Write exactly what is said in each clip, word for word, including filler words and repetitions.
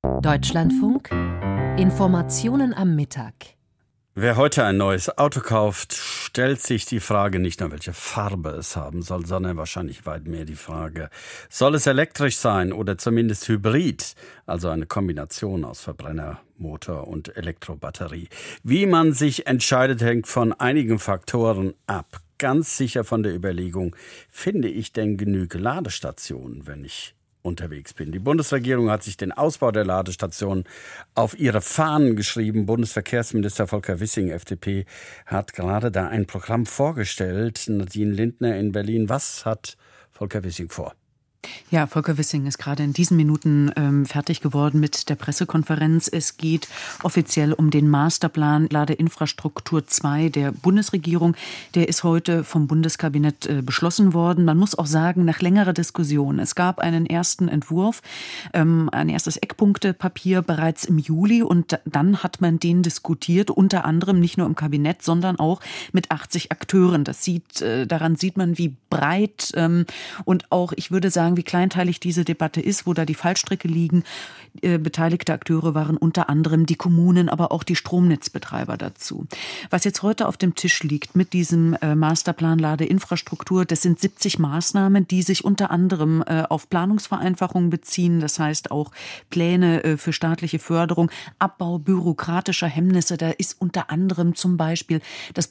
Deutschlandfunk. Informationen am Mittag. Wer heute ein neues Auto kauft, stellt sich die Frage nicht nur, welche Farbe es haben soll, sondern wahrscheinlich weit mehr die Frage, soll es elektrisch sein oder zumindest hybrid, also eine Kombination aus Verbrennermotor und Elektrobatterie. Wie man sich entscheidet, hängt von einigen Faktoren ab. Ganz sicher von der Überlegung, finde ich denn genügend Ladestationen, wenn ich unterwegs bin. Die Bundesregierung hat sich den Ausbau der Ladestationen auf ihre Fahnen geschrieben. Bundesverkehrsminister Volker Wissing, F D P, hat gerade da ein Programm vorgestellt. Nadine Lindner in Berlin. Was hat Volker Wissing vor? Ja, Volker Wissing ist gerade in diesen Minuten ähm, fertig geworden mit der Pressekonferenz. Es geht offiziell um den Masterplan Ladeinfrastruktur zwei der Bundesregierung. Der ist heute vom Bundeskabinett äh, beschlossen worden. Man muss auch sagen, nach längerer Diskussion. Es gab einen ersten Entwurf, ähm, ein erstes Eckpunktepapier bereits im Juli. Und dann hat man den diskutiert, unter anderem nicht nur im Kabinett, sondern auch mit achtzig Akteuren. Das sieht, äh, daran sieht man, wie breit ähm, und auch, ich würde sagen, wie kleinteilig diese Debatte ist, wo da die Fallstricke liegen. Äh, beteiligte Akteure waren unter anderem die Kommunen, aber auch die Stromnetzbetreiber dazu. Was jetzt heute auf dem Tisch liegt mit diesem äh, Masterplan Ladeinfrastruktur, das sind siebzig Maßnahmen, die sich unter anderem äh, auf Planungsvereinfachungen beziehen. Das heißt auch Pläne äh, für staatliche Förderung, Abbau bürokratischer Hemmnisse. Da ist unter anderem zum Beispiel das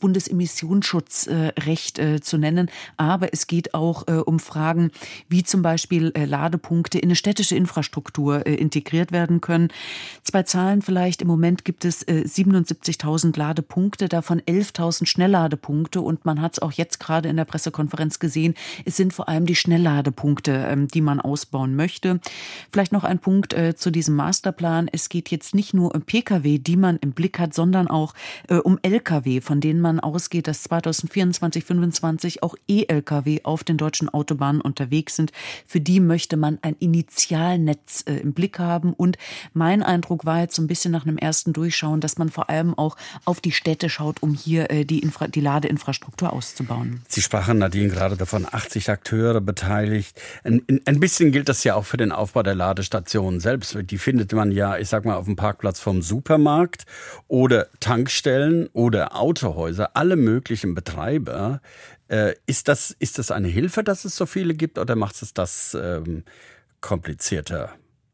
Bundesemissionsschutzrecht äh, äh, zu nennen. Aber es geht auch äh, um Fragen, wie zum Beispiel äh, Ladepunkte in eine städtische Infrastruktur äh, integriert werden können. Zwei Zahlen vielleicht. Im Moment gibt es äh, siebenundsiebzigtausend Ladepunkte, davon elftausend Schnellladepunkte. Und man hat es auch jetzt gerade in der Pressekonferenz gesehen, es sind vor allem die Schnellladepunkte, ähm, die man ausbauen möchte. Vielleicht noch ein Punkt äh, zu diesem Masterplan. Es geht jetzt nicht nur um Pkw, die man im Blick hat, sondern auch äh, um Lkw, von denen man ausgeht, dass zweitausendvierundzwanzig, fünfundzwanzig auch E-Lkw auf den deutschen Autobahnen unterwegs sind. Für die möchte man ein Initialnetz äh, im Blick haben. Und mein Eindruck war jetzt so ein bisschen nach einem ersten Durchschauen, dass man vor allem auch auf die Städte schaut, um hier äh, die, Infra- die Ladeinfrastruktur auszubauen. Sie sprachen, Nadine, gerade davon, achtzig Akteure beteiligt. Ein, ein bisschen gilt das ja auch für den Aufbau der Ladestationen selbst. Die findet man ja, ich sag mal, auf dem Parkplatz vom Supermarkt oder Tankstellen oder Autohäuser, alle möglichen Betreiber. Äh, ist das, ist das eine Hilfe, dass es so viele gibt, oder macht es das ähm, komplizierter?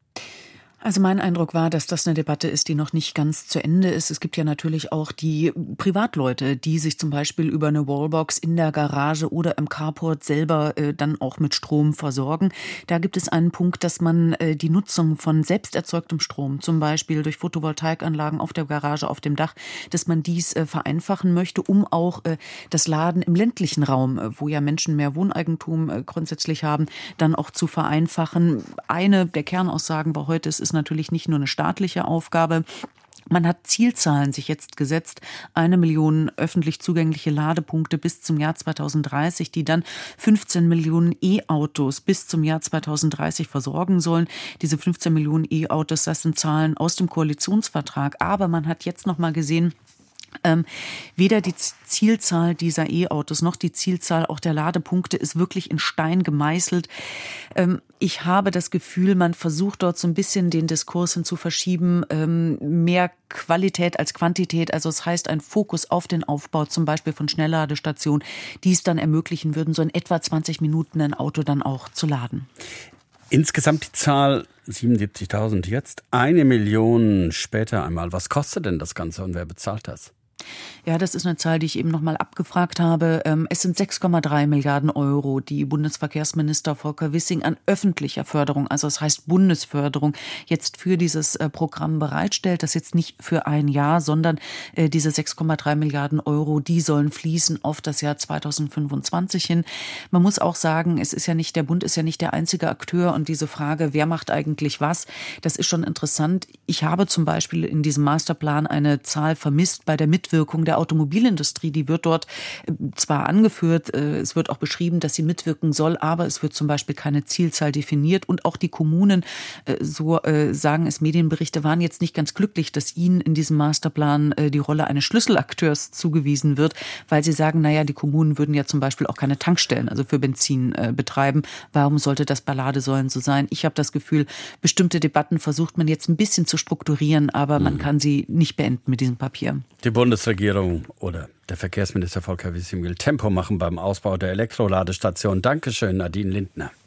Also mein Eindruck war, dass das eine Debatte ist, die noch nicht ganz zu Ende ist. Es gibt ja natürlich auch die Privatleute, die sich zum Beispiel über eine Wallbox in der Garage oder im Carport selber äh, dann auch mit Strom versorgen. Da gibt es einen Punkt, dass man äh, die Nutzung von selbst erzeugtem Strom, zum Beispiel durch Photovoltaikanlagen auf der Garage, auf dem Dach, dass man dies äh, vereinfachen möchte, um auch äh, das Laden im ländlichen Raum, äh, wo ja Menschen mehr Wohneigentum äh, grundsätzlich haben, dann auch zu vereinfachen. Eine der Kernaussagen war heute, es ist natürlich nicht nur eine staatliche Aufgabe. Man hat Zielzahlen sich jetzt gesetzt, eine Million öffentlich zugängliche Ladepunkte bis zum Jahr zweitausenddreißig, die dann fünfzehn Millionen E-Autos bis zum Jahr zweitausenddreißig versorgen sollen. Diese fünfzehn Millionen E-Autos, das sind Zahlen aus dem Koalitionsvertrag. Aber man hat jetzt noch mal gesehen, Ähm, weder die Zielzahl dieser E-Autos noch die Zielzahl auch der Ladepunkte ist wirklich in Stein gemeißelt. Ähm, ich habe das Gefühl, man versucht dort so ein bisschen den Diskurs hin zu verschieben, ähm, mehr Qualität als Quantität. Also es heißt ein Fokus auf den Aufbau zum Beispiel von Schnellladestationen, die es dann ermöglichen würden, so in etwa zwanzig Minuten ein Auto dann auch zu laden. Insgesamt die Zahl siebenundsiebzigtausend jetzt, eine Million später einmal. Was kostet denn das Ganze und wer bezahlt das? Ja, das ist eine Zahl, die ich eben noch mal abgefragt habe. Es sind sechs Komma drei Milliarden Euro, die Bundesverkehrsminister Volker Wissing an öffentlicher Förderung, also das heißt Bundesförderung, jetzt für dieses Programm bereitstellt. Das jetzt nicht für ein Jahr, sondern diese sechs Komma drei Milliarden Euro, die sollen fließen auf das Jahr zweitausendfünfundzwanzig hin. Man muss auch sagen, es ist ja nicht, der Bund ist ja nicht der einzige Akteur und diese Frage, wer macht eigentlich was, das ist schon interessant. Ich habe zum Beispiel in diesem Masterplan eine Zahl vermisst bei der Mitwirkung Mitwirkung der Automobilindustrie, die wird dort zwar angeführt, es wird auch beschrieben, dass sie mitwirken soll, aber es wird zum Beispiel keine Zielzahl definiert und auch die Kommunen, so sagen es Medienberichte, waren jetzt nicht ganz glücklich, dass ihnen in diesem Masterplan die Rolle eines Schlüsselakteurs zugewiesen wird, weil sie sagen, naja, die Kommunen würden ja zum Beispiel auch keine Tankstellen, also für Benzin betreiben. Warum sollte das Balladesäulen so sein? Ich habe das Gefühl, bestimmte Debatten versucht man jetzt ein bisschen zu strukturieren, aber man kann sie nicht beenden mit diesem Papier. Die Bundesregierung oder der Verkehrsminister Volker Wissing will Tempo machen beim Ausbau der Elektroladestationen. Dankeschön, Nadine Lindner.